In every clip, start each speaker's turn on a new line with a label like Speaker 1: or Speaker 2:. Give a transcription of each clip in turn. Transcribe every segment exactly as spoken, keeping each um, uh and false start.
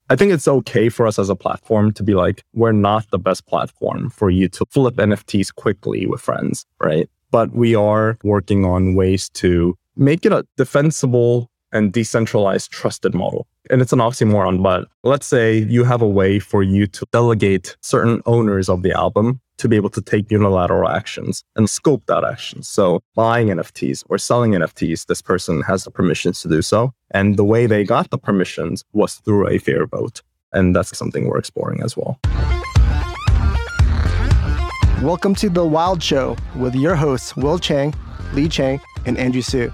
Speaker 1: I think it's okay for us as a platform to be like, we're not the best platform for you to flip N F Ts quickly with friends, right? But we are working on ways to make it a defensible and decentralized trusted model. And it's an oxymoron, but let's say you have a way for you to delegate certain owners of the album to be able to take unilateral actions and scope that action. So buying N F Ts or selling N F Ts, this person has the permissions to do so. And the way they got the permissions was through a fair vote. And that's something we're exploring as well.
Speaker 2: Welcome to The Wild Show with your hosts, Will Chang, Lee Chang, and Andrew Su.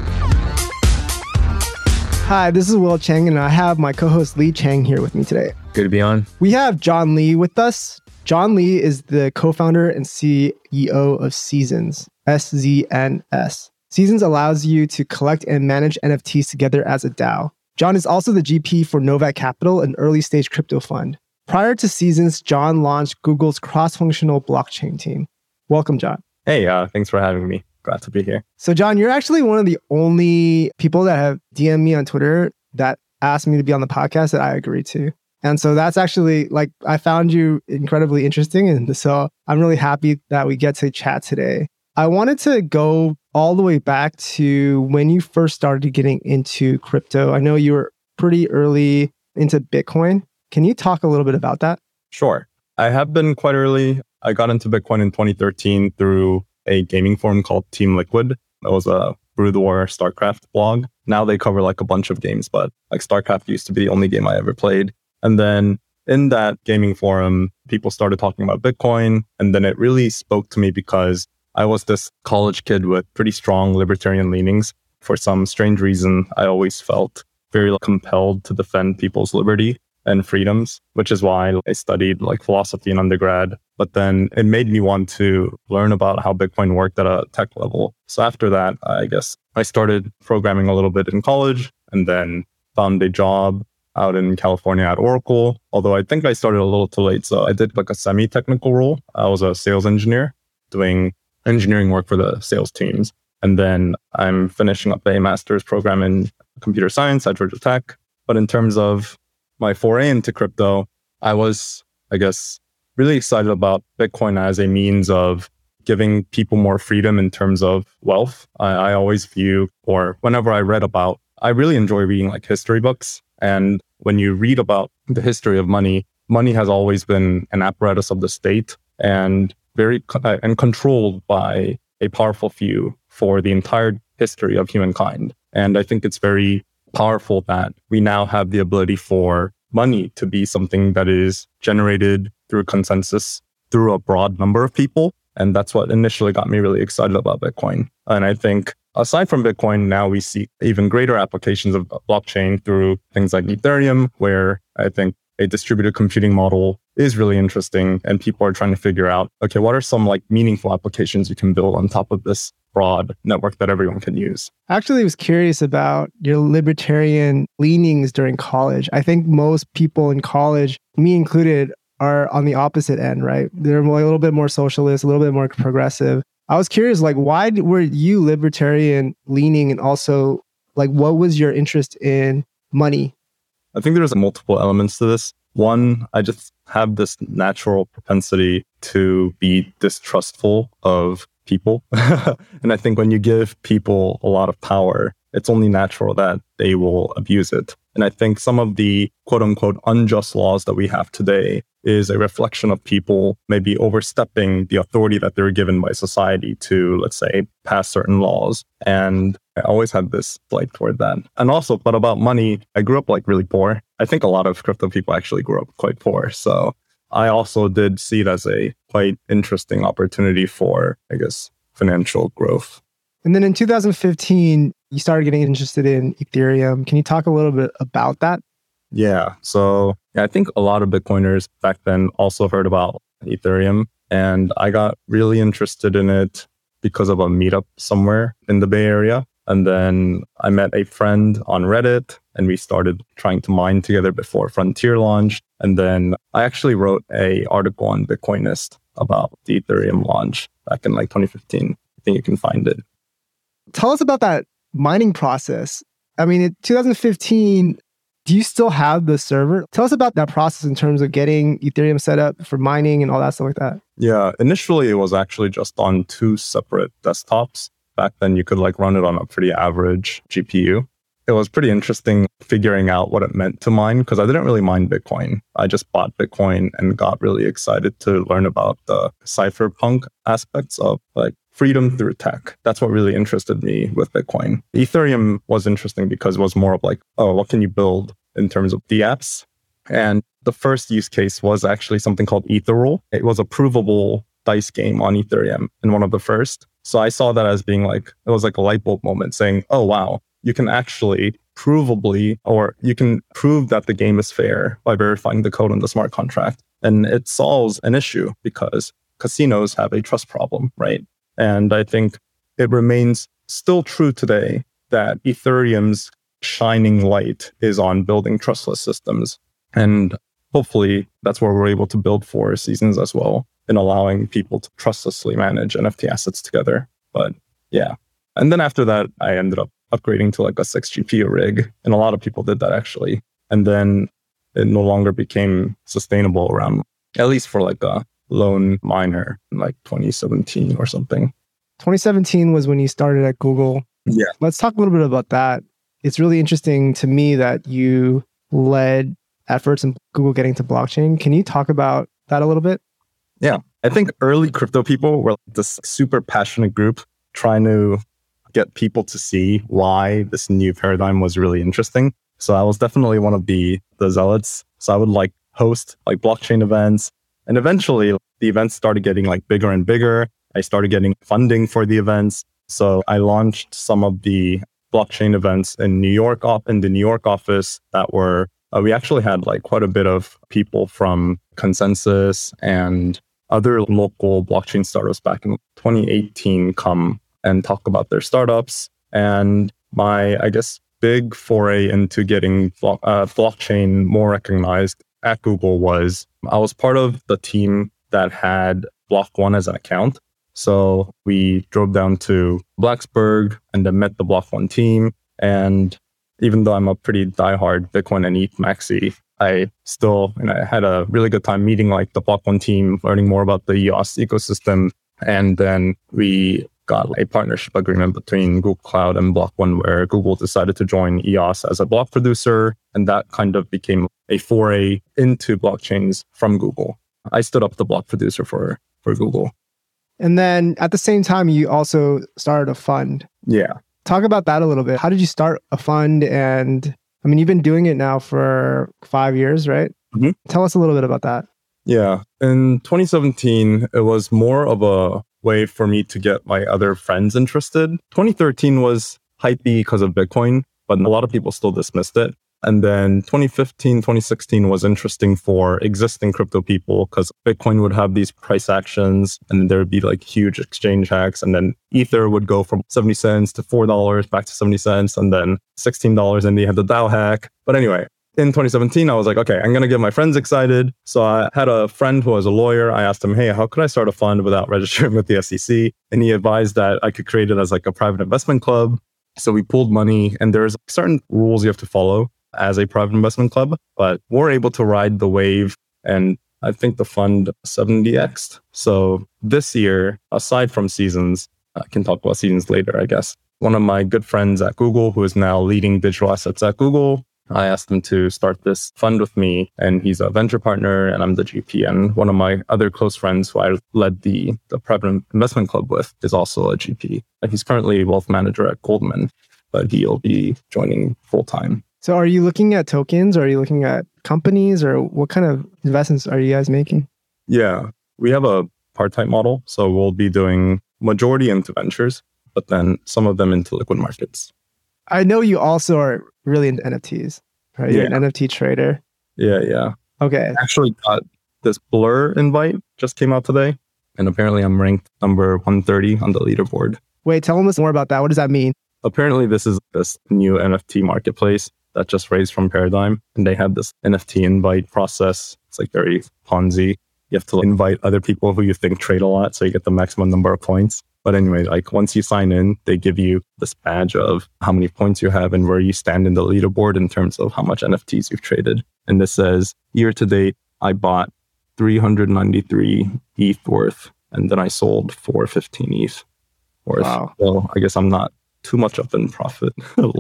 Speaker 2: Hi, this is Will Chang, and I have my co-host Lee Chang here with me today.
Speaker 3: Good to be on.
Speaker 2: We have John Lee with us. John Lee is the co-founder and C E O of Seasons, S Z N S. Seasons allows you to collect and manage N F Ts together as a DAO. John is also the G P for Novak Capital, an early-stage crypto fund. Prior to Seasons, John launched Google's cross-functional blockchain team. Welcome, John.
Speaker 1: Hey, uh, thanks for having me. Glad to be here.
Speaker 2: So, John, you're actually one of the only people that have D M'd me on Twitter that asked me to be on the podcast that I agreed to. And so that's actually, like, I found you incredibly interesting. And so I'm really happy that we get to chat today. I wanted to go all the way back to when you first started getting into crypto. I know you were pretty early into Bitcoin. Can you talk a little bit about that?
Speaker 1: Sure. I have been quite early. I got into Bitcoin in twenty thirteen through a gaming forum called Team Liquid. That was a Brew the War StarCraft blog. Now they cover like a bunch of games, but like StarCraft used to be the only game I ever played. And then in that gaming forum, people started talking about Bitcoin. And then it really spoke to me because I was this college kid with pretty strong libertarian leanings. For some strange reason, I always felt very compelled to defend people's liberty and freedoms, which is why I studied like philosophy in undergrad. But then it made me want to learn about how Bitcoin worked at a tech level. So after that, I guess I started programming a little bit in college and then found a job out in California at Oracle. Although I think I started a little too late. So I did like a semi-technical role. I was a sales engineer doing engineering work for the sales teams. And then I'm finishing up a master's program in computer science at Georgia Tech. But in terms of my foray into crypto, I was, I guess, really excited about Bitcoin as a means of giving people more freedom in terms of wealth. I, I always view, or whenever I read about, I really enjoy reading like history books. And when you read about the history of money, money has always been an apparatus of the state and very uh, and controlled by a powerful few for the entire history of humankind. And I think it's very powerful that we now have the ability for money to be something that is generated through consensus through a broad number of people. And that's what initially got me really excited about Bitcoin. And I think aside from Bitcoin, now we see even greater applications of blockchain through things like Ethereum, where I think a distributed computing model is really interesting. And people are trying to figure out, okay, what are some like meaningful applications you can build on top of this broad network that everyone can use?
Speaker 2: I actually was curious about your libertarian leanings during college. I think most people in college, me included, are on the opposite end, right? They're a little bit more socialist, a little bit more progressive. I was curious, like, why were you libertarian leaning? And also, like, what was your interest in money?
Speaker 1: I think there's multiple elements to this. One, I just have this natural propensity to be distrustful of people. And I think when you give people a lot of power, it's only natural that they will abuse it. And I think some of the quote unquote unjust laws that we have today is a reflection of people maybe overstepping the authority that they're given by society to, let's say, pass certain laws. And I always had this like toward that. And also, but about money, I grew up like really poor. I think a lot of crypto people actually grew up quite poor. So I also did see it as a quite interesting opportunity for, I guess, financial growth.
Speaker 2: And then in two thousand fifteen, you started getting interested in Ethereum. Can you talk a little bit about that?
Speaker 1: Yeah. So yeah, I think a lot of Bitcoiners back then also heard about Ethereum. And I got really interested in it because of a meetup somewhere in the Bay Area. And then I met a friend on Reddit and we started trying to mine together before Frontier launched. And then I actually wrote a article on Bitcoinist about the Ethereum launch back in like twenty fifteen. I think you can find it.
Speaker 2: Tell us about that mining process. I mean, in two thousand fifteen, Do you still have the server? Tell us about that process in terms of getting Ethereum set up for mining and all that stuff like that.
Speaker 1: Yeah, initially it was actually just on two separate desktops. Back then you could like run it on a pretty average G P U. It was pretty interesting figuring out what it meant to mine because I didn't really mine Bitcoin. I just bought Bitcoin and got really excited to learn about the cypherpunk aspects of like freedom through tech. That's what really interested me with Bitcoin. Ethereum was interesting because it was more of like, oh, what can you build in terms of the apps? And the first use case was actually something called Ethereal. It was a provable dice game on Ethereum and one of the first. So I saw that as being like, it was like a light bulb moment saying, oh, wow, you can actually provably, or you can prove that the game is fair by verifying the code on the smart contract. And it solves an issue because casinos have a trust problem, right? And I think it remains still true today that Ethereum's shining light is on building trustless systems. And hopefully that's where we're able to build for Seasons as well, in allowing people to trustlessly manage N F T assets together. But yeah. And then after that, I ended up upgrading to like a six G P U rig. And a lot of people did that actually. And then it no longer became sustainable around, at least for like a lone miner in like twenty seventeen or something.
Speaker 2: twenty seventeen was when you started at Google.
Speaker 1: Yeah.
Speaker 2: Let's talk a little bit about that. It's really interesting to me that you led efforts in Google getting to blockchain. Can you talk about that a little bit?
Speaker 1: Yeah. I think early crypto people were this super passionate group trying to get people to see why this new paradigm was really interesting. So I was definitely one of the, the zealots. So I would like host like blockchain events. And eventually the events started getting like bigger and bigger. I started getting funding for the events. So I launched some of the blockchain events in New York, op- in the New York office that were, uh, we actually had like quite a bit of people from Consensus and other local blockchain startups back in twenty eighteen come and talk about their startups. And my, I guess, big foray into getting blo- uh, blockchain more recognized at Google was I was part of the team that had Block One as an account. So we drove down to Blacksburg and then met the Block One team. And even though I'm a pretty diehard Bitcoin and E T H maxi, I still and I had a really good time meeting like the Block One team, learning more about the E O S ecosystem. And then we got a partnership agreement between Google Cloud and Block One where Google decided to join E O S as a block producer. And that kind of became a foray into blockchains from Google. I stood up the block producer for, for Google.
Speaker 2: And then at the same time, you also started a fund.
Speaker 1: Yeah.
Speaker 2: Talk about that a little bit. How did you start a fund? And I mean, you've been doing it now for five years, right?
Speaker 1: Mm-hmm.
Speaker 2: Tell us a little bit about that.
Speaker 1: Yeah. In twenty seventeen, it was more of a way for me to get my other friends interested. twenty thirteen was hypey because of Bitcoin, but a lot of people still dismissed it. And then twenty fifteen, twenty sixteen was interesting for existing crypto people because Bitcoin would have these price actions and there would be like huge exchange hacks. And then Ether would go from seventy cents to four dollars back to seventy cents and then sixteen dollars and they had the DAO hack. But anyway, in twenty seventeen, I was like, okay, I'm going to get my friends excited. So I had a friend who was a lawyer. I asked him, hey, how could I start a fund without registering with the S E C? And he advised that I could create it as like a private investment club. So we pooled money and there's certain rules you have to follow as a private investment club, but we're able to ride the wave. And I think the fund seventy X'd. So this year, aside from Seasons, I can talk about Seasons later, I guess. One of my good friends at Google, who is now leading digital assets at Google, I asked him to start this fund with me, and he's a venture partner and I'm the G P. And one of my other close friends who I led the, the private investment club with is also a G P. He's currently a wealth manager at Goldman, but he'll be joining full time.
Speaker 2: So are you looking at tokens or are you looking at companies or what kind of investments are you guys making?
Speaker 1: Yeah, we have a part-time model. So we'll be doing majority into ventures, but then some of them into liquid markets.
Speaker 2: I know you also are really into N F Ts, right? You're
Speaker 1: Yeah.
Speaker 2: an N F T trader.
Speaker 1: Yeah, yeah.
Speaker 2: Okay.
Speaker 1: I actually got this Blur invite, just came out today. And apparently I'm ranked number one thirty on the leaderboard.
Speaker 2: Wait, tell us more about that. What does that mean?
Speaker 1: Apparently this is this new N F T marketplace that just raised from Paradigm. And they have this N F T invite process. It's like very Ponzi. You have to invite other people who you think trade a lot so you get the maximum number of points. But anyway, like once you sign in, they give you this badge of how many points you have and where you stand in the leaderboard in terms of how much N F Ts you've traded. And this says year to date, I bought three hundred ninety-three E T H worth, and then I sold four hundred fifteen E T H worth.
Speaker 2: Wow.
Speaker 1: Well, I guess I'm not too much up in profit.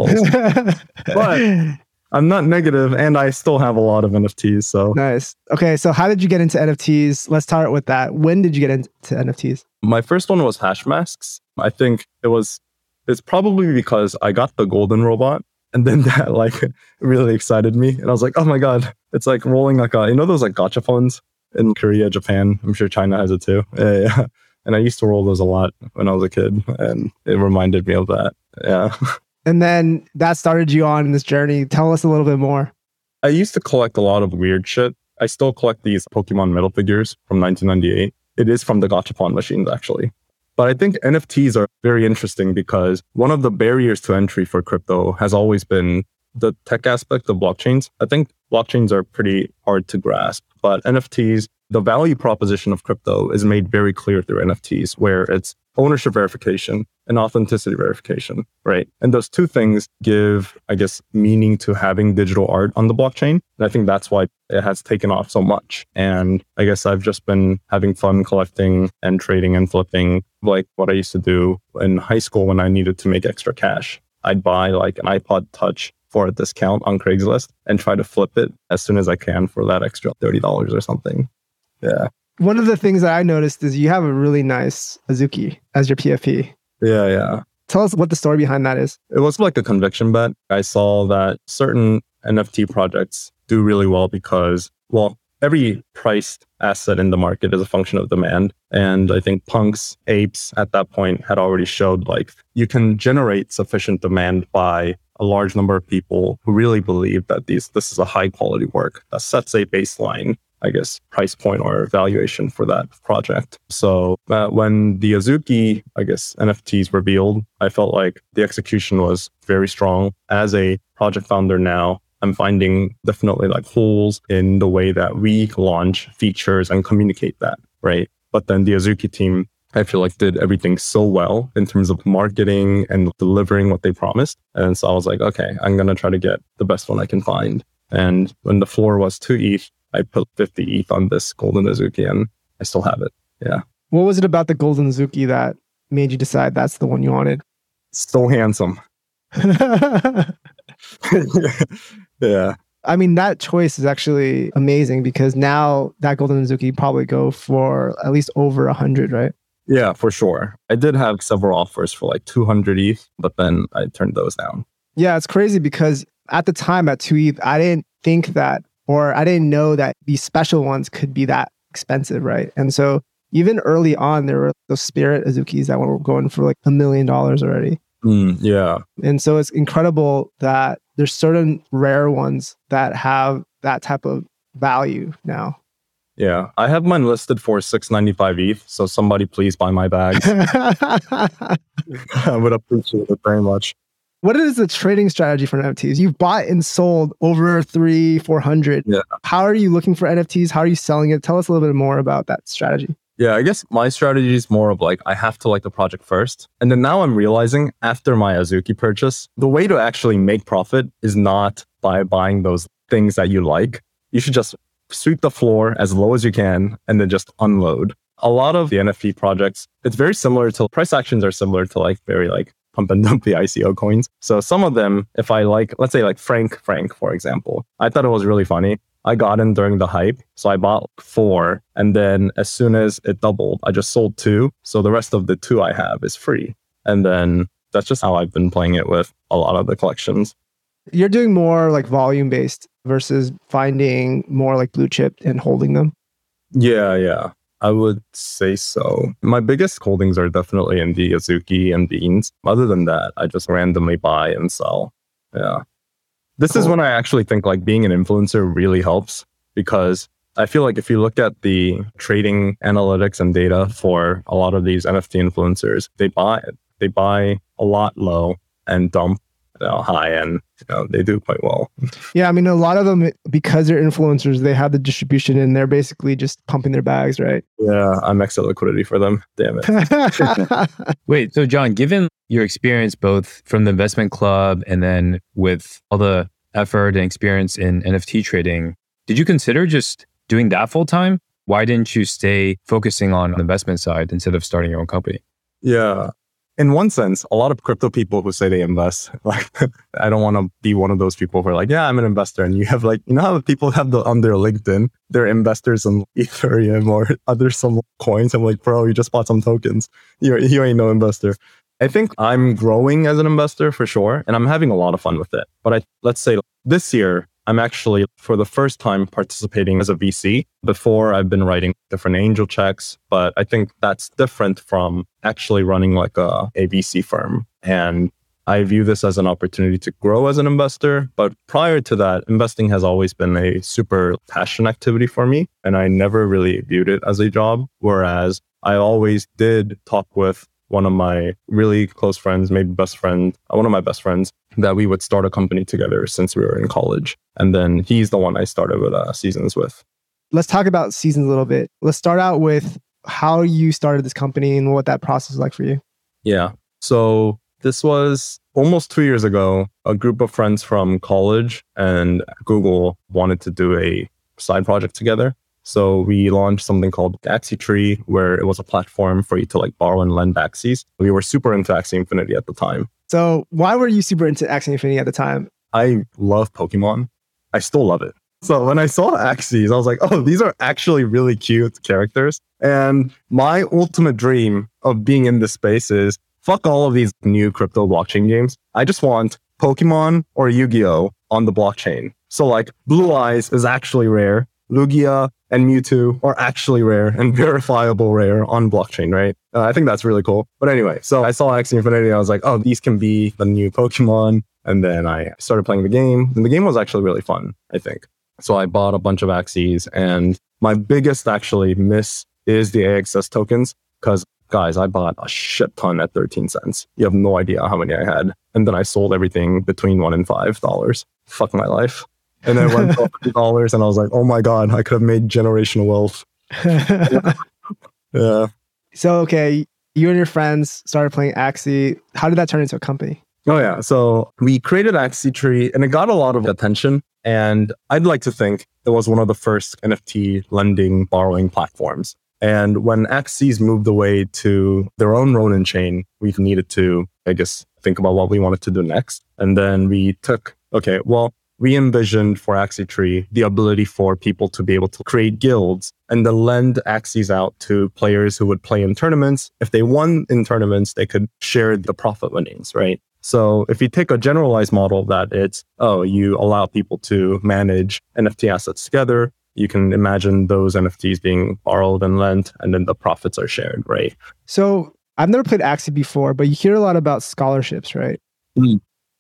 Speaker 1: But I'm not negative, and I still have a lot of N F Ts. So
Speaker 2: nice. Okay, so how did you get into N F Ts? Let's start with that. When did you get into N F Ts?
Speaker 1: My first one was hash masks. I think it was, it's probably because I got the golden robot, and then that like really excited me. And I was like, oh my God, it's like rolling like a, you know, those like gacha phones in Korea, Japan. I'm sure China has it too. Yeah, yeah. And I used to roll those a lot when I was a kid, and it reminded me of that. Yeah.
Speaker 2: And then that started you on this journey. Tell us a little bit more.
Speaker 1: I used to collect a lot of weird shit. I still collect these Pokemon metal figures from nineteen ninety-eight. It is from the gachapon machines, actually. But I think N F Ts are very interesting because one of the barriers to entry for crypto has always been the tech aspect of blockchains. I think blockchains are pretty hard to grasp, but N F Ts, the value proposition of crypto is made very clear through N F Ts, where it's ownership verification and authenticity verification, right? And those two things give, I guess, meaning to having digital art on the blockchain. And I think that's why it has taken off so much. And I guess I've just been having fun collecting and trading and flipping, like what I used to do in high school when I needed to make extra cash. I'd buy like an iPod Touch for a discount on Craigslist and try to flip it as soon as I can for that extra thirty dollars or something. Yeah.
Speaker 2: One of the things that I noticed is you have a really nice Azuki as your P F P.
Speaker 1: Yeah, yeah.
Speaker 2: Tell us what the story behind that is.
Speaker 1: It was like a conviction bet. I saw that certain N F T projects do really well because, well, every priced asset in the market is a function of demand. And I think Punks, Apes at that point had already showed like you can generate sufficient demand by a large number of people who really believe that these this is a high quality work that sets a baseline, I guess, price point or valuation for that project. So uh, when the Azuki, I guess, N F Ts revealed, I felt like the execution was very strong. As a project founder now, I'm finding definitely like holes in the way that we launch features and communicate that, right? But then the Azuki team, I feel like did everything so well in terms of marketing and delivering what they promised. And so I was like, okay, I'm going to try to get the best one I can find. And when the floor was two E T H, I put fifty E T H on this golden Azuki and I still have it. Yeah.
Speaker 2: What was it about the golden Azuki that made you decide that's the one you wanted?
Speaker 1: So handsome. Yeah.
Speaker 2: I mean, that choice is actually amazing because now that golden Azuki probably go for at least over a hundred, right?
Speaker 1: Yeah, for sure. I did have several offers for like two hundred E T H, but then I turned those down.
Speaker 2: Yeah, it's crazy because at the time at two E T H, I didn't think that, or I didn't know that these special ones could be that expensive, right? And so even early on, there were those Spirit Azukis that were going for like a million dollars already.
Speaker 1: Mm, yeah.
Speaker 2: And so it's incredible that there's certain rare ones that have that type of value now.
Speaker 1: Yeah. I have mine listed for six hundred ninety-five E T H. So somebody please buy my bags. I would appreciate it very much.
Speaker 2: What is the trading strategy for N F Ts? You've bought and sold over three, four hundred.
Speaker 1: Yeah.
Speaker 2: How are you looking for N F Ts? How are you selling it? Tell us a little bit more about that strategy.
Speaker 1: Yeah, I guess my strategy is more of like, I have to like the project first. And then now I'm realizing after my Azuki purchase, the way to actually make profit is not by buying those things that you like. You should just sweep the floor as low as you can and then just unload. A lot of the N F T projects, it's very similar to, price actions are similar to like very like pump and dump the I C O coins. So some of them, if I like, let's say like Frank Frank, for example, I thought it was really funny. I got in during the hype. So I bought four. And then as soon as it doubled, I just sold two. So the rest of the two I have is free. And then that's just how I've been playing it with a lot of the collections.
Speaker 2: You're doing more like volume based versus finding more like blue chip and holding them.
Speaker 1: Yeah, yeah. I would say so. My biggest holdings are definitely in the Azuki and Beans. Other than that, I just randomly buy and sell. Yeah. This cool. is when I actually think like being an influencer really helps, because I feel like if you look at the trading analytics and data for a lot of these N F T influencers, they buy it. They buy a lot low and dump you know, high and you know, they do quite well.
Speaker 2: Yeah, I mean, a lot of them, because they're influencers, they have the distribution and they're basically just pumping their bags, right?
Speaker 1: Yeah, I'm extra liquidity for them. Damn it.
Speaker 3: Wait, so John, given your experience both from the investment club and then with all the effort and experience in N F T trading, did you consider just doing that full time? Why didn't you stay focusing on the investment side instead of starting your own company?
Speaker 1: Yeah. In one sense, a lot of crypto people who say they invest, like, I don't want to be one of those people who are like, yeah, I'm an investor. And you have like, you know how people have the on their LinkedIn, they're investors in Ethereum or other some coins. I'm like, bro, you just bought some tokens. You, you ain't no investor. I think I'm growing as an investor for sure. And I'm having a lot of fun with it. But I, let's say this year, I'm actually, for the first time, participating as a V C. Before, I've been writing different angel checks, but I think that's different from actually running like a, a V C firm. And I view this as an opportunity to grow as an investor. But prior to that, investing has always been a super passion activity for me. And I never really viewed it as a job. Whereas I always did talk with one of my really close friends, maybe best friend, one of my best friends, that we would start a company together since we were in college. And then he's the one I started with uh, Seasons with.
Speaker 2: Let's talk about Seasons a little bit. Let's start out with how you started this company and what that process was like for you.
Speaker 1: Yeah. So this was almost two years ago. A group of friends from college and Google wanted to do a side project together. So we launched something called AxiTree, where it was a platform for you to like borrow and lend Axies. We were super into Axie Infinity at the time.
Speaker 2: So why were you super into Axie Infinity at the time?
Speaker 1: I love Pokemon. I still love it. So when I saw Axies, I was like, oh, these are actually really cute characters. And my ultimate dream of being in this space is fuck all of these new crypto blockchain games. I just want Pokemon or Yu-Gi-Oh! On the blockchain. So like Blue Eyes is actually rare. Lugia and Mewtwo are actually rare and verifiable rare on blockchain, right? Uh, I think that's really cool. But anyway, so I saw Axie Infinity. I was like, oh, these can be the new Pokemon. And then I started playing the game. And the game was actually really fun, I think. So I bought a bunch of Axies. And my biggest actually miss is the A X S tokens. Because, guys, I bought a shit ton at thirteen cents. You have no idea how many I had. And then I sold everything between one and five dollars. Fuck my life. And then it went to fifty dollars and I was like, oh my God, I could have made generational wealth. Yeah.
Speaker 2: So, okay, you and your friends started playing Axie. How did that turn into a company?
Speaker 1: Oh yeah. So we created AxiTree and it got a lot of attention. And I'd like to think it was one of the first N F T lending borrowing platforms. And when Axies moved away to their own Ronin chain, we needed to, I guess, think about what we wanted to do next. And then we took, okay, well, we envisioned for AxiTree the ability for people to be able to create guilds and then lend Axies out to players who would play in tournaments. If they won in tournaments, they could share the profit winnings, right? So if you take a generalized model that it's, oh, you allow people to manage N F T assets together, you can imagine those N F Ts being borrowed and lent, and then the profits are shared, right?
Speaker 2: So I've never played Axie before, but you hear a lot about scholarships, right?
Speaker 1: Mm.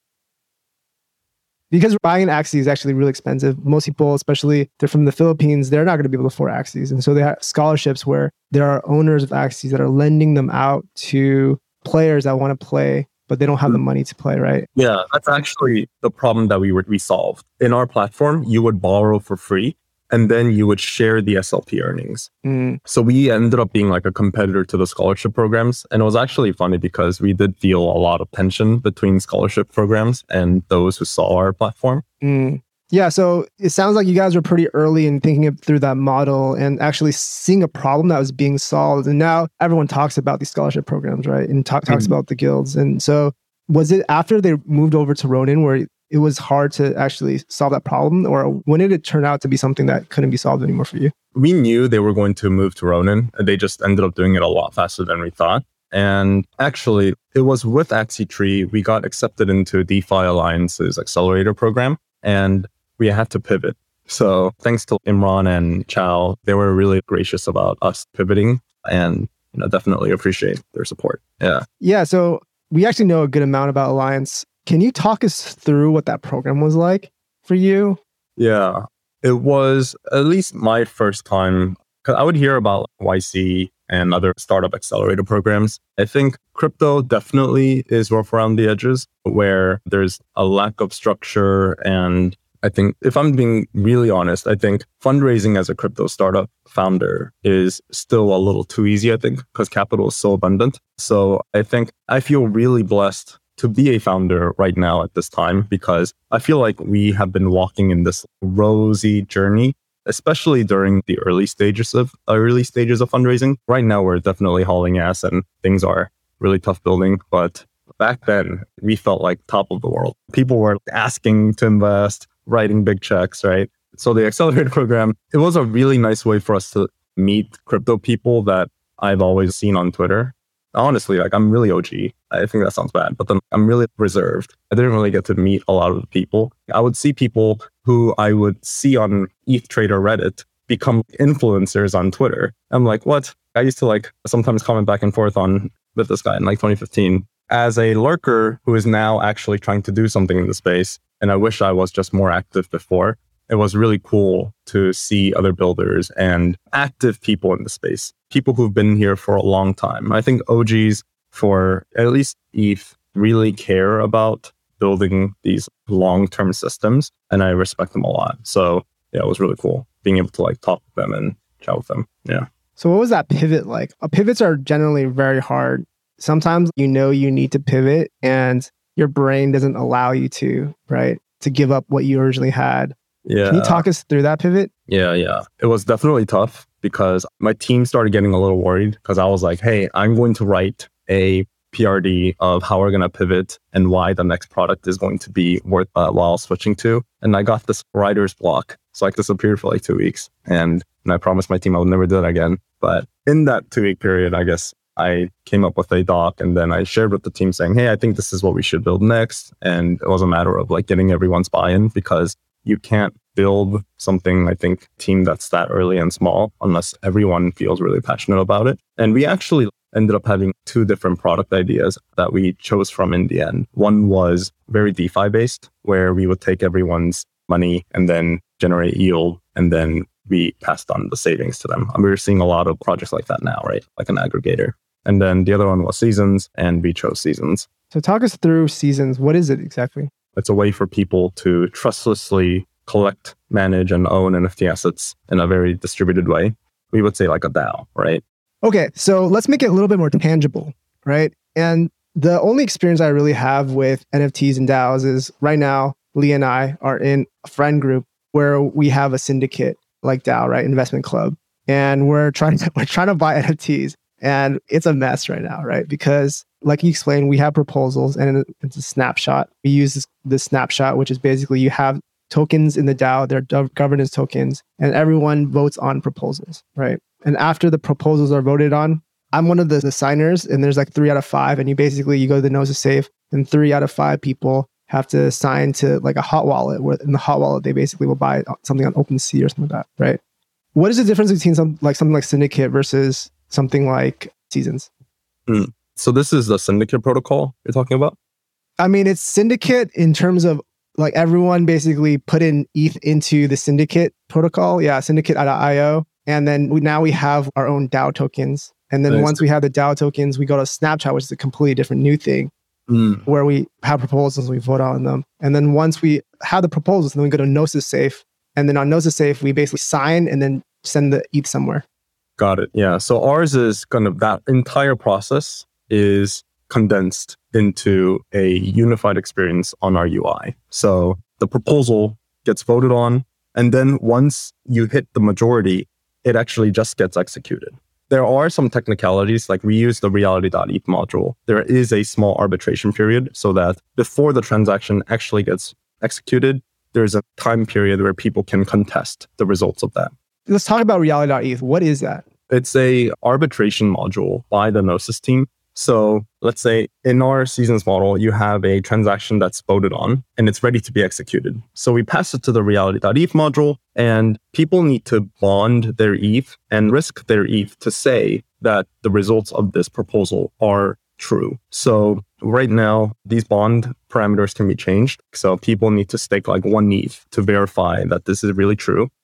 Speaker 2: Because buying an Axie is actually really expensive. Most people, especially they're from the Philippines, they're not going to be able to afford Axies. And so they have scholarships where there are owners of Axies that are lending them out to players that want to play, but they don't have the money to play, right?
Speaker 1: Yeah, that's actually the problem that we were, we solved. In our platform, you would borrow for free, and then you would share the S L P earnings.
Speaker 2: Mm.
Speaker 1: So we ended up being like a competitor to the scholarship programs. And it was actually funny because we did feel a lot of tension between scholarship programs and those who saw our platform.
Speaker 2: Mm. Yeah, so it sounds like you guys were pretty early in thinking it through that model and actually seeing a problem that was being solved. And now everyone talks about these scholarship programs, right? And talk, talks mm-hmm. about the guilds. And so was it after they moved over to Ronin where it was hard to actually solve that problem? Or when did it turn out to be something that couldn't be solved anymore for you?
Speaker 1: We knew they were going to move to Ronin. They just ended up doing it a lot faster than we thought. And actually, it was with AxiTree, we got accepted into DeFi Alliance's accelerator program, and we had to pivot. So thanks to Imran and Chow, they were really gracious about us pivoting, and you know, definitely appreciate their support. Yeah.
Speaker 2: Yeah. So we actually know a good amount about Alliance. Can you talk us through what that program was like for you?
Speaker 1: Yeah, it was at least my first time, because I would hear about Y C and other startup accelerator programs. I think crypto definitely is rough around the edges where there's a lack of structure. And I think if I'm being really honest, I think fundraising as a crypto startup founder is still a little too easy, I think, because capital is so abundant. So I think I feel really blessed to be a founder right now at this time, because I feel like we have been walking in this rosy journey, especially during the early stages of early stages of fundraising. Right now, we're definitely hauling ass and things are really tough building. But back then, we felt like top of the world. People were asking to invest, writing big checks, right? So the accelerator program, it was a really nice way for us to meet crypto people that I've always seen on Twitter. Honestly, like I'm really O G. I think that sounds bad, but then I'm really reserved. I didn't really get to meet a lot of the people. I would see people who I would see on E T H Trader Reddit become influencers on Twitter. I'm like, what? I used to like sometimes comment back and forth on with this guy in like twenty fifteen. As a lurker who is now actually trying to do something in the space, and I wish I was just more active before, it was really cool to see other builders and active people in the space, people who've been here for a long time. I think O Gs for at least E T H really care about building these long-term systems, and I respect them a lot. So yeah, it was really cool being able to like talk with them and chat with them. Yeah.
Speaker 2: So what was that pivot like? Uh, pivots are generally very hard. Sometimes you know you need to pivot and your brain doesn't allow you to, right? To give up what you originally had.
Speaker 1: Yeah.
Speaker 2: Can you talk us through that pivot?
Speaker 1: Yeah, yeah. It was definitely tough because my team started getting a little worried because I was like, hey, I'm going to write a P R D of how we're going to pivot and why the next product is going to be worthwhile switching to. And I got this writer's block. So I disappeared for like two weeks. And, and I promised my team I would never do that again. But in that two week period, I guess I came up with a doc and then I shared with the team saying, hey, I think this is what we should build next. And it was a matter of like getting everyone's buy-in because you can't build something, I think, team that's that early and small unless everyone feels really passionate about it. And we actually ended up having two different product ideas that we chose from in the end. One was very DeFi based, where we would take everyone's money and then generate yield, and then we passed on the savings to them. And we're seeing a lot of projects like that now, right? Like an aggregator. And then the other one was Seasons, and we chose Seasons.
Speaker 2: So talk us through Seasons. What is it exactly?
Speaker 1: It's a way for people to trustlessly collect, manage, and own N F T assets in a very distributed way. We would say like a DAO, right?
Speaker 2: Okay, so let's make it a little bit more tangible, right? And the only experience I really have with N F Ts and DAOs is right now, Lee and I are in a friend group where we have a syndicate like DAO, right? Investment club. And we're trying to, we're trying to buy N F Ts. And it's a mess right now, right? Because like you explained, we have proposals and it's a snapshot. We use this, this snapshot, which is basically you have tokens in the DAO, they're governance tokens, and everyone votes on proposals, right? And after the proposals are voted on, I'm one of the, the signers, and there's like three out of five, and you basically, you go to the Gnosis Safe, and three out of five people have to sign to like a hot wallet, where in the hot wallet, they basically will buy something on OpenSea or something like that, right? What is the difference between some, like something like Syndicate versus something like Seasons?
Speaker 1: Mm. So this is the Syndicate protocol you're talking about?
Speaker 2: I mean, it's Syndicate in terms of like everyone basically put in E T H into the Syndicate protocol. Yeah, syndicate dot i o. And then we, now we have our own DAO tokens. And then nice. Once we have the DAO tokens, we go to Snapchat, which is a completely different new thing, mm. where we have proposals, we vote on them. And then once we have the proposals, then we go to Gnosis Safe. And then on Gnosis Safe, we basically sign and then send the E T H somewhere.
Speaker 1: Got it. Yeah. So ours is kind of that entire process is condensed into a unified experience on our U I. So the proposal gets voted on. And then once you hit the majority, it actually just gets executed. There are some technicalities, like we use the reality dot e t h module. There is a small arbitration period so that before the transaction actually gets executed, there's a time period where people can contest the results of that.
Speaker 2: Let's talk about reality dot e t h. What is that?
Speaker 1: It's a arbitration module by the Gnosis team. So let's say in our Seasons model, you have a transaction that's voted on and it's ready to be executed. So we pass it to the reality dot e t h module, and people need to bond their E T H and risk their E T H to say that the results of this proposal are true. So right now, these bond parameters can be changed. So people need to stake like one E T H to verify that this is really true.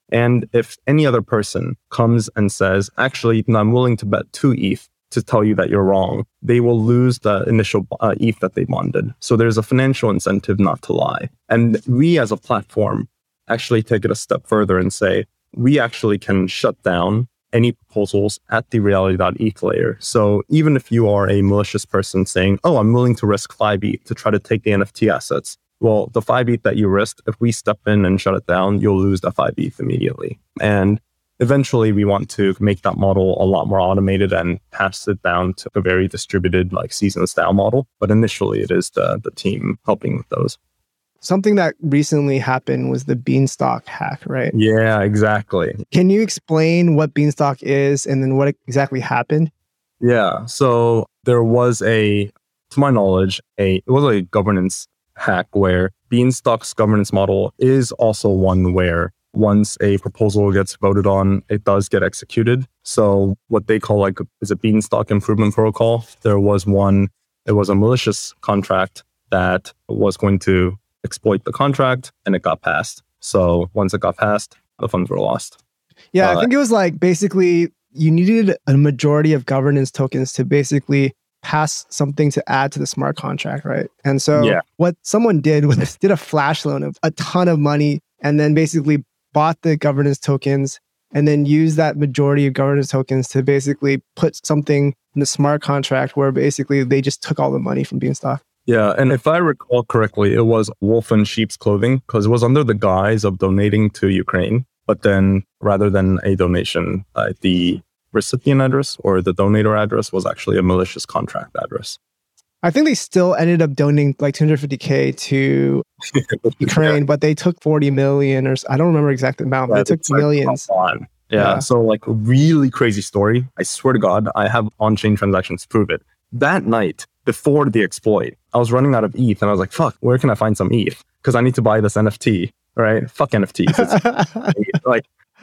Speaker 1: And if any other person comes and says, actually, no, I'm willing to bet two E T H to tell you that you're wrong, they will lose the initial uh, E T H that they bonded. So there's a financial incentive not to lie. And we as a platform actually take it a step further and say, we actually can shut down any proposals at the reality dot E T H layer. So even if you are a malicious person saying, oh, I'm willing to risk five E T H to try to take the N F T assets, well, the five E T H that you risked, if we step in and shut it down, you'll lose that five E T H immediately. And eventually we want to make that model a lot more automated and pass it down to a very distributed, like season style model. But initially it is the, the team helping with those.
Speaker 2: Something that recently happened was the Beanstalk hack, right?
Speaker 1: Yeah, exactly.
Speaker 2: Can you explain what Beanstalk is and then what exactly happened?
Speaker 1: Yeah. So there was a, to my knowledge, a it was a governance hack where Beanstalk's governance model is also one where once a proposal gets voted on, it does get executed. So what they call like is a Beanstalk improvement protocol. There was one, it was a malicious contract that was going to exploit the contract and it got passed. So once it got passed, the funds were lost.
Speaker 2: Yeah,
Speaker 1: uh,
Speaker 2: I think it was like basically you needed a majority of governance tokens to basically pass something to add to the smart contract, right? And so
Speaker 1: yeah.
Speaker 2: what someone did was did a flash loan of a ton of money and then basically bought the governance tokens and then used that majority of governance tokens to basically put something in the smart contract where basically they just took all the money from Beanstalk.
Speaker 1: Yeah, and if I recall correctly, it was wolf in sheep's clothing because it was under the guise of donating to Ukraine. But then rather than a donation, uh, the recipient address or the donor address was actually a malicious contract address.
Speaker 2: I think they still ended up donating like two hundred fifty K to Ukraine, but they took forty million or I don't remember exact amount, but
Speaker 1: yeah,
Speaker 2: they took millions.
Speaker 1: Like, yeah,
Speaker 2: yeah,
Speaker 1: so like really crazy story. I swear to God, I have on-chain transactions to prove it. That night, before the exploit, I was running out of E T H and I was like, fuck, where can I find some E T H? Because I need to buy this N F T, right? Fuck N F Ts. It's like,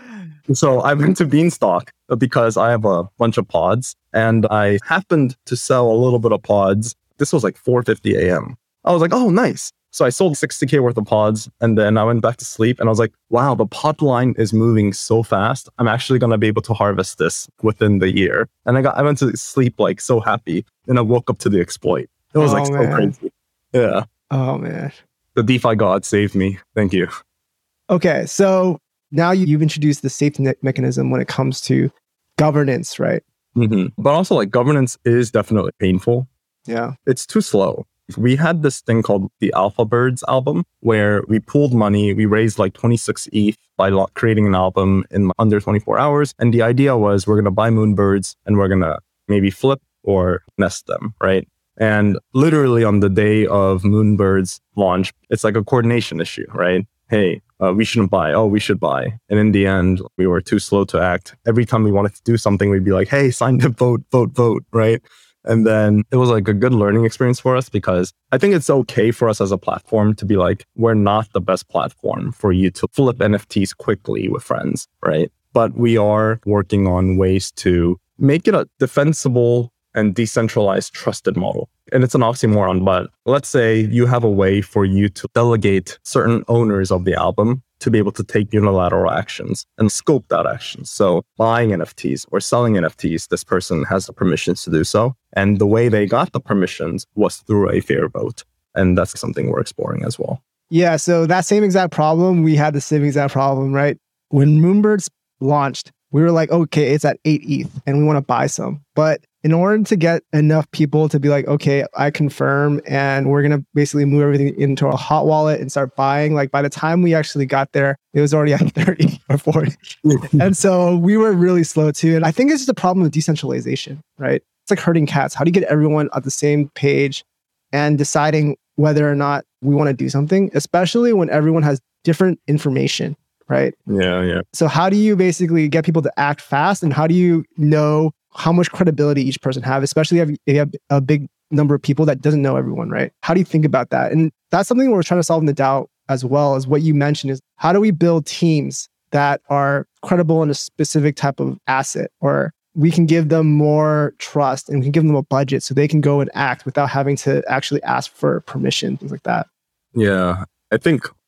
Speaker 1: so I went to Beanstalk because I have a bunch of pods and I happened to sell a little bit of pods. This was like four fifty a.m. I was like, oh, nice. So I sold sixty K worth of pods and then I went back to sleep and I was like, wow, the pod line is moving so fast. I'm actually going to be able to harvest this within the year. And I got, I went to sleep like so happy and I woke up to the exploit. It was
Speaker 2: oh,
Speaker 1: like
Speaker 2: man.
Speaker 1: so crazy. Yeah.
Speaker 2: Oh, man.
Speaker 1: The DeFi god saved me. Thank you.
Speaker 2: Okay. So now you've introduced the safety net mechanism when it comes to governance, right?
Speaker 1: Mm-hmm. But also like governance is definitely painful.
Speaker 2: Yeah.
Speaker 1: It's too slow. We had this thing called the Alpha Birds album where we pooled money. We raised like twenty-six E T H by lo- creating an album in under twenty-four hours. And the idea was we're going to buy Moonbirds and we're going to maybe flip or nest them, right? And literally on the day of Moonbird's launch, it's like a coordination issue, right? Hey, uh, we shouldn't buy. Oh, we should buy. And in the end, we were too slow to act. Every time we wanted to do something, we'd be like, hey, sign the vote, vote, vote, right? And then it was like a good learning experience for us because I think it's okay for us as a platform to be like, we're not the best platform for you to flip N F Ts quickly with friends, right? But we are working on ways to make it a defensible and decentralized trusted model. And it's an oxymoron, but let's say you have a way for you to delegate certain owners of the album to be able to take unilateral actions and scope that action. So buying N F Ts or selling N F Ts, this person has the permissions to do so. And the way they got the permissions was through a fair vote. And that's something we're exploring as well.
Speaker 2: Yeah. So that same exact problem, we had the same exact problem, right? When Moonbirds launched, we were like, okay, it's at eight E T H and we want to buy some. But in order to get enough people to be like, okay, I confirm, and we're going to basically move everything into a hot wallet and start buying, like by the time we actually got there, it was already at thirty or forty. And so we were really slow too. And I think it's just a problem with decentralization, right? It's like herding cats. How do you get everyone on the same page and deciding whether or not we want to do something, especially when everyone has different information, right?
Speaker 1: Yeah, yeah.
Speaker 2: So how do you basically get people to act fast, and how do you know how much credibility each person have, especially if you have a big number of people that doesn't know everyone, right? How do you think about that? And that's something we're trying to solve in the DAO as well, as what you mentioned is how do we build teams that are credible in a specific type of asset, or we can give them more trust and we can give them a budget so they can go and act without having to actually ask for permission, things like that.
Speaker 1: Yeah, I think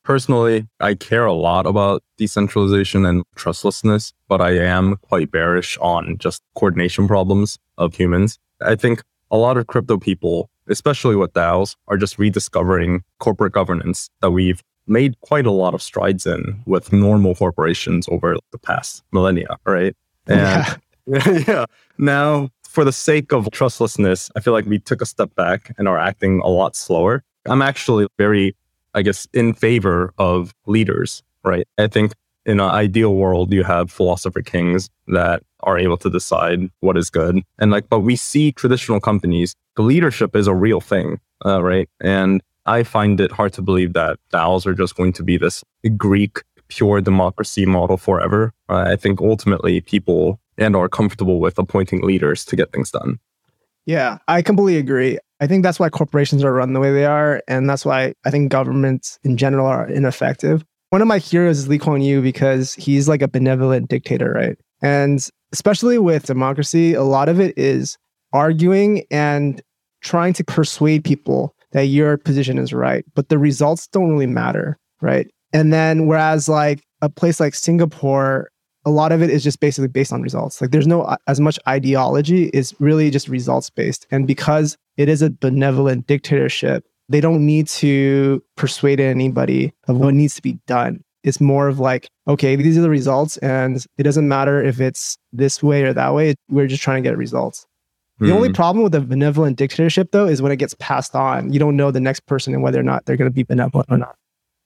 Speaker 1: Personally, I care a lot about decentralization and trustlessness, but I am quite bearish on just coordination problems of humans. I think a lot of crypto people, especially with DAOs, are just rediscovering corporate governance that we've made quite a lot of strides in with normal corporations over the past millennia, right? And yeah. yeah. Now, for the sake of trustlessness, I feel like we took a step back and are acting a lot slower. I'm actually very, I guess, in favor of leaders, right? I think in an ideal world, you have philosopher kings that are able to decide what is good. And like, but we see traditional companies, the leadership is a real thing, uh, right? And I find it hard to believe that DAOs are just going to be this Greek pure democracy model forever. Uh, I think ultimately people and are comfortable with appointing leaders to get things done.
Speaker 2: Yeah, I completely agree. I think that's why corporations are run the way they are. And that's why I think governments in general are ineffective. One of my heroes is Lee Kuan Yew because he's like a benevolent dictator, right? And especially with democracy, a lot of it is arguing and trying to persuade people that your position is right, but the results don't really matter, right? And then whereas like a place like Singapore, a lot of it is just basically based on results. Like there's no as much ideology, it's really just results based. And because it is a benevolent dictatorship, they don't need to persuade anybody of what needs to be done. It's more of like, okay, these are the results and it doesn't matter if it's this way or that way. We're just trying to get results. The only problem with a benevolent dictatorship, though, is when it gets passed on. You don't know the next person and whether or not they're going to be benevolent or not.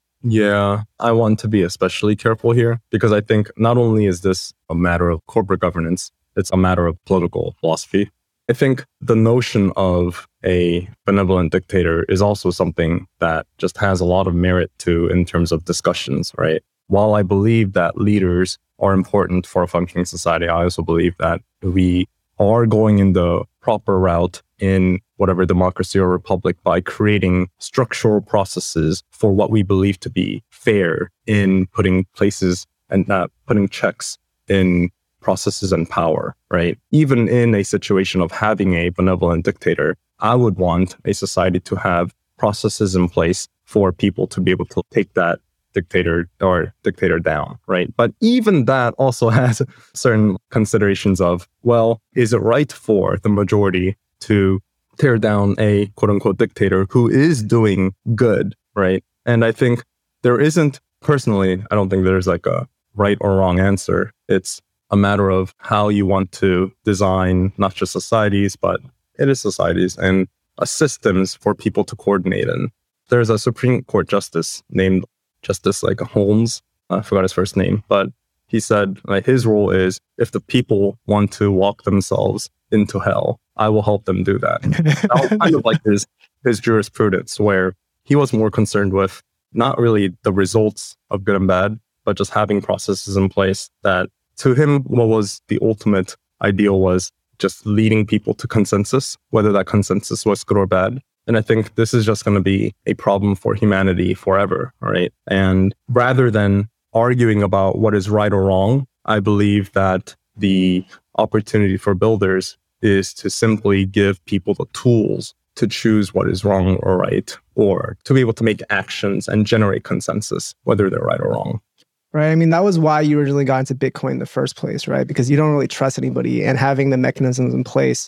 Speaker 1: Yeah, I want to be especially careful here because I think not only is this a matter of corporate governance, it's a matter of political philosophy. I think the notion of a benevolent dictator is also something that just has a lot of merit to in terms of discussions, right? While I believe that leaders are important for a functioning society, I also believe that we are going in the proper route in whatever democracy or republic by creating structural processes for what we believe to be fair in putting places and not putting checks in processes and power, right? Even in a situation of having a benevolent dictator, I would want a society to have processes in place for people to be able to take that dictator or dictator down, right? But even that also has certain considerations of, well, is it right for the majority to tear down a quote unquote dictator who is doing good, right? And I think there isn't, personally, I don't think there's like a right or wrong answer. It's a matter of how you want to design not just societies, but it is societies and uh, systems for people to coordinate in. There's a Supreme Court justice named Justice like Holmes, I forgot his first name, but he said like his rule is if the people want to walk themselves into hell, I will help them do that. That was kind of like his his jurisprudence, where he was more concerned with not really the results of good and bad, but just having processes in place that to him, what was the ultimate ideal was just leading people to consensus, whether that consensus was good or bad. And I think this is just going to be a problem for humanity forever, right? And rather than arguing about what is right or wrong, I believe that the opportunity for builders is to simply give people the tools to choose what is wrong or right, or to be able to make actions and generate consensus, whether they're right or wrong.
Speaker 2: Right. I mean, that was why you originally got into Bitcoin in the first place, right? Because you don't really trust anybody, and having the mechanisms in place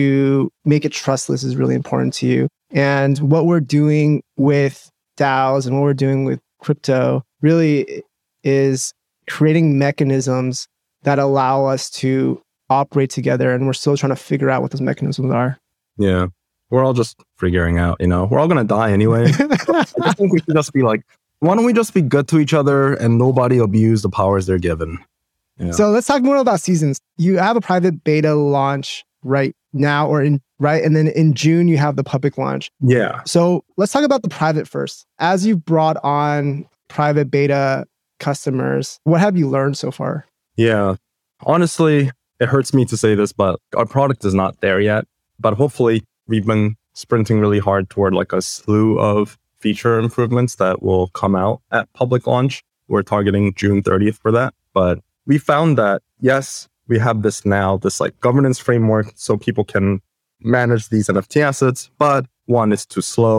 Speaker 2: to make it trustless is really important to you. And what we're doing with DAOs and what we're doing with crypto really is creating mechanisms that allow us to operate together. And we're still trying to figure out what those mechanisms are.
Speaker 1: Yeah. We're all just figuring out, you know, we're all going to die anyway. I just think we should just be like, why don't we just be good to each other and nobody abuse the powers they're given? Yeah.
Speaker 2: So let's talk more about seasons. You have a private beta launch right now, or in right, and then in June you have the public launch.
Speaker 1: Yeah.
Speaker 2: So let's talk about the private first. As you've brought on private beta customers, what have you learned so far?
Speaker 1: Yeah. Honestly, it hurts me to say this, but our product is not there yet. But hopefully, we've been sprinting really hard toward like a slew of feature improvements that will come out at public launch. We're targeting June thirtieth for that. But we found that, yes, we have this now, this like governance framework so people can manage these N F T assets. But one, it's too slow.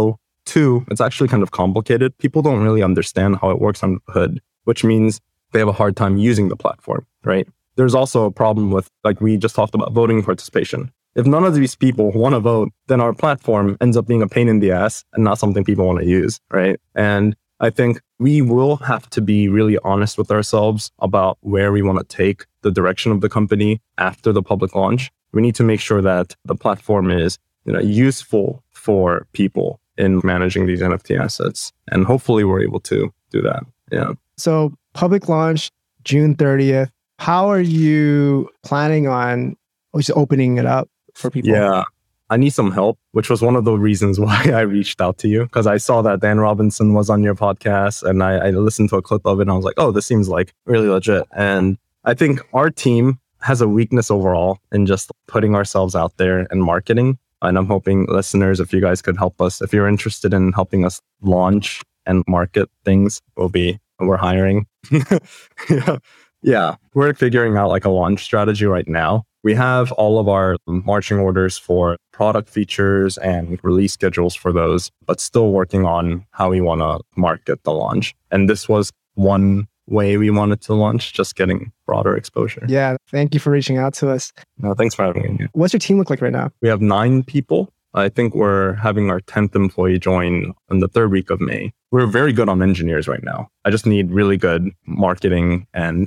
Speaker 1: Two, it's actually kind of complicated. People don't really understand how it works under the hood, which means they have a hard time using the platform, right? There's also a problem with, like we just talked about, voting participation. If none of these people want to vote, then our platform ends up being a pain in the ass and not something people want to use, right? And I think we will have to be really honest with ourselves about where we want to take the direction of the company after the public launch. We need to make sure that the platform is, you know, useful for people in managing these N F T assets. And hopefully we're able to do that. Yeah.
Speaker 2: So public launch, June thirtieth. How are you planning on just opening it up for people?
Speaker 1: Yeah. I need some help, which was one of the reasons why I reached out to you, because I saw that Dan Robinson was on your podcast and I, I listened to a clip of it and I was like, oh, this seems like really legit. And I think our team has a weakness overall in just putting ourselves out there and marketing. And I'm hoping listeners, if you guys could help us, if you're interested in helping us launch and market things, we'll be, we're hiring. yeah. yeah. We're figuring out like a launch strategy right now. We have all of our marching orders for product features and release schedules for those, but still working on how we want to market the launch. And this was one way we wanted to launch, just getting broader exposure.
Speaker 2: Yeah. Thank you for reaching out to us.
Speaker 1: No, thanks for having me.
Speaker 2: What's your team look like right now?
Speaker 1: We have nine people. I think we're having our tenth employee join in the third week of May. We're very good on engineers right now. I just need really good marketing and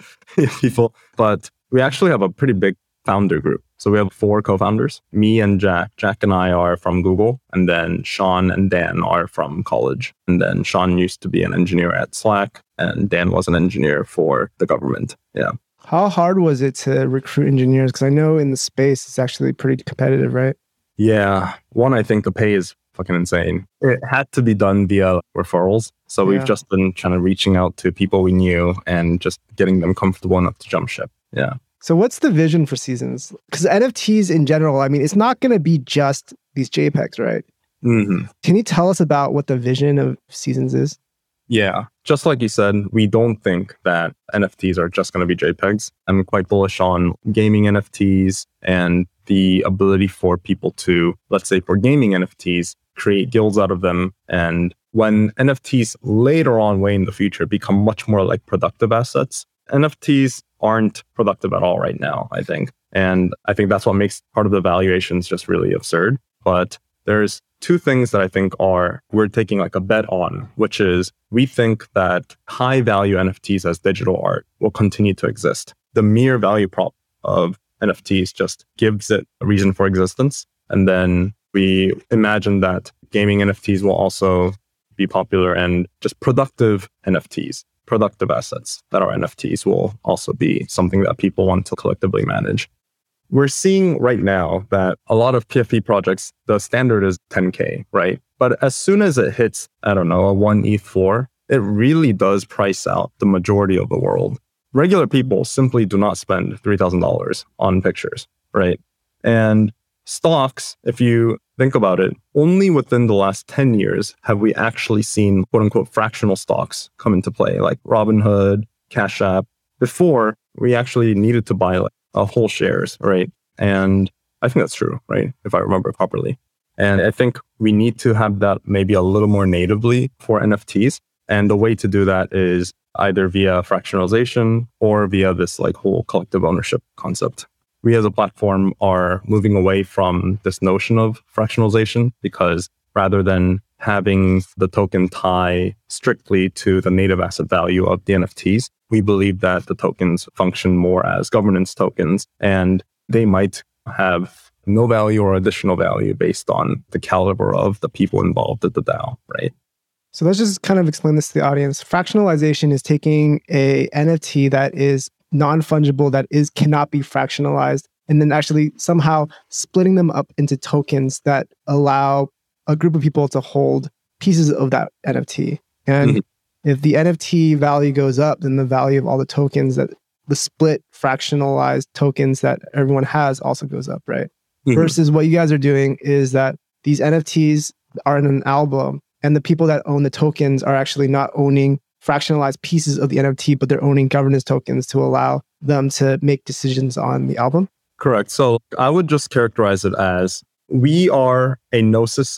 Speaker 1: people. But we actually have a pretty big founder group. So we have four co-founders, me and Jack. Jack and I are from Google. And then Sean and Dan are from college. And then Sean used to be an engineer at Slack. And Dan was an engineer for the government. Yeah.
Speaker 2: How hard was it to recruit engineers? Because I know in the space, it's actually pretty competitive, right?
Speaker 1: Yeah. One, I think the pay is fucking insane. It had to be done via referrals. So
Speaker 2: Yeah.
Speaker 1: we've just been kind of reaching out to people we knew and just getting them comfortable enough to jump ship. Yeah.
Speaker 2: So what's the vision for Seasons? Because N F Ts in general, I mean, it's not going to be just these JPEGs, right?
Speaker 1: Mm-hmm.
Speaker 2: Can you tell us about what the vision of Seasons is?
Speaker 1: Yeah. Just like you said, we don't think that N F Ts are just going to be JPEGs. I'm quite bullish on gaming N F Ts and the ability for people to, let's say for gaming N F Ts, create guilds out of them. And when N F Ts later on way in the future become much more like productive assets, N F Ts aren't productive at all right now, I think. And I think that's what makes part of the valuations just really absurd. But there's two things that I think are, we're taking like a bet on, which is we think that high value N F Ts as digital art will continue to exist. The mere value prop of N F Ts just gives it a reason for existence. And then we imagine that gaming N F Ts will also be popular, and just productive N F Ts, productive assets that are N F Ts will also be something that people want to collectively manage. We're seeing right now that a lot of P F P projects, the standard is ten K, right? But as soon as it hits, I don't know, a one E T H floor, it really does price out the majority of the world. Regular people simply do not spend three thousand dollars on pictures, right? And stocks, if you think about it, only within the last ten years have we actually seen quote unquote fractional stocks come into play, like Robinhood, Cash App. Before, we actually needed to buy like a whole shares, right? And I think that's true, right? If I remember properly. And I think we need to have that maybe a little more natively for N F Ts. And the way to do that is either via fractionalization or via this like whole collective ownership concept. We as a platform are moving away from this notion of fractionalization, because rather than having the token tie strictly to the native asset value of the N F Ts, we believe that the tokens function more as governance tokens, and they might have no value or additional value based on the caliber of the people involved at the DAO, right?
Speaker 2: So let's just kind of explain this to the audience. Fractionalization is taking a N F T that is non-fungible, that is cannot be fractionalized, and then actually somehow splitting them up into tokens that allow a group of people to hold pieces of that N F T. And mm-hmm. if the N F T value goes up, then the value of all the tokens, that the split fractionalized tokens that everyone has also goes up, right? Mm-hmm. Versus what you guys are doing is that these N F Ts are in an album, and the people that own the tokens are actually not owning fractionalized pieces of the N F T, but they're owning governance tokens to allow them to make decisions on the album.
Speaker 1: Correct. So I would just characterize it as we are a Gnosis safe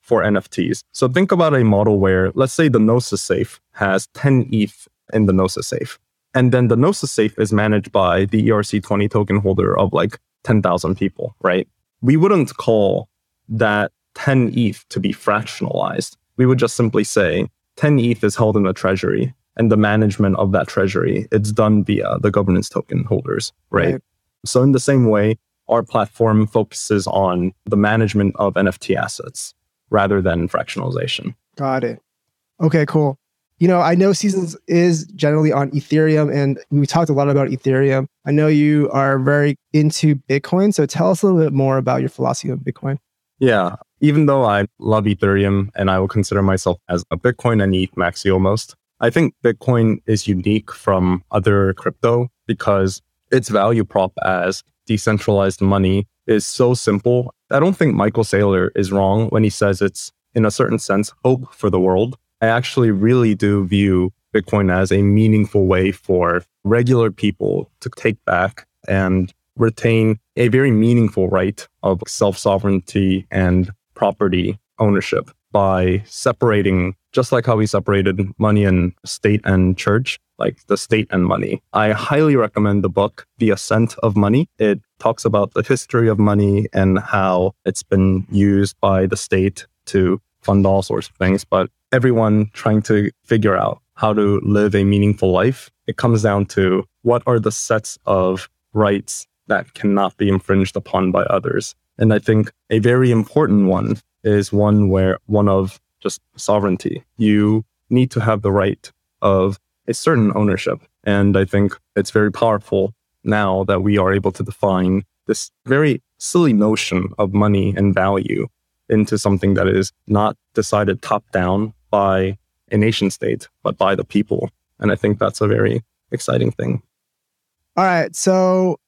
Speaker 1: for N F Ts. So think about a model where, let's say the Gnosis safe has ten E T H in the Gnosis safe. And then the Gnosis safe is managed by the E R C twenty token holder of like ten thousand people, right? We wouldn't call that ten E T H to be fractionalized. We would just simply say ten E T H is held in the treasury, and the management of that treasury, it's done via the governance token holders, right? right? So in the same way, our platform focuses on the management of N F T assets rather than fractionalization.
Speaker 2: Got it. Okay, cool. You know, I know Seasons is generally on Ethereum, and we talked a lot about Ethereum. I know you are very into Bitcoin, so tell us a little bit more about your philosophy of Bitcoin.
Speaker 1: Yeah, even though I love Ethereum and I will consider myself as a Bitcoin and E T H maxi almost, I think Bitcoin is unique from other crypto because its value prop as decentralized money is so simple. I don't think Michael Saylor is wrong when he says it's, in a certain sense, hope for the world. I actually really do view Bitcoin as a meaningful way for regular people to take back and retain a very meaningful right of self-sovereignty and property ownership by separating, just like how we separated money and state and church, like the state and money. I highly recommend the book, The Ascent of Money. It talks about the history of money and how it's been used by the state to fund all sorts of things. But everyone trying to figure out how to live a meaningful life, it comes down to what are the sets of rights that cannot be infringed upon by others. And I think a very important one is one where one of just sovereignty. You need to have the right of a certain ownership. And I think it's very powerful now that we are able to define this very silly notion of money and value into something that is not decided top down by a nation state, but by the people. And I think that's a very exciting thing.
Speaker 2: All right. So,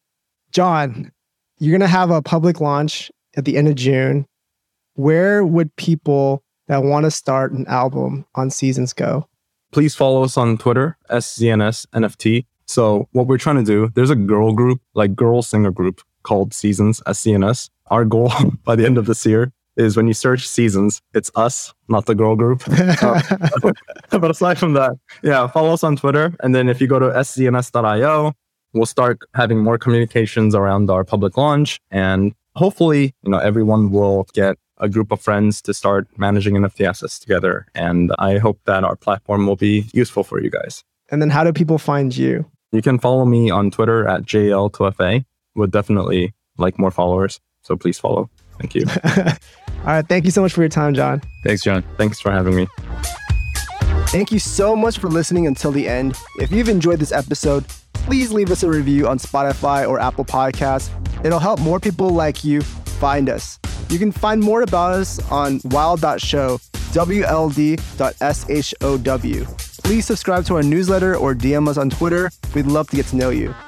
Speaker 2: John, you're going to have a public launch at the end of June. Where would people that want to start an album on Seasons go?
Speaker 1: Please follow us on Twitter, S Z N S N F T. So what we're trying to do, there's a girl group, like girl singer group called Seasons, S C N S. Our goal by the end of this year is when you search Seasons, it's us, not the girl group. uh, but aside from that, yeah, follow us on Twitter. And then if you go to S Z N S dot io, we'll start having more communications around our public launch. And hopefully, you know, everyone will get a group of friends to start managing N F T assets together. And I hope that our platform will be useful for you guys.
Speaker 2: And then how do people find you?
Speaker 1: You can follow me on Twitter at J L two F A. Would definitely like more followers. So please follow. Thank you.
Speaker 2: All right. Thank you so much for your time, John.
Speaker 3: Thanks, John.
Speaker 1: Thanks for having me.
Speaker 2: Thank you so much for listening until the end. If you've enjoyed this episode, please leave us a review on Spotify or Apple Podcasts. It'll help more people like you find us. You can find more about us on wild dot show, W L D dot S H O W. Please subscribe to our newsletter or D M us on Twitter. We'd love to get to know you.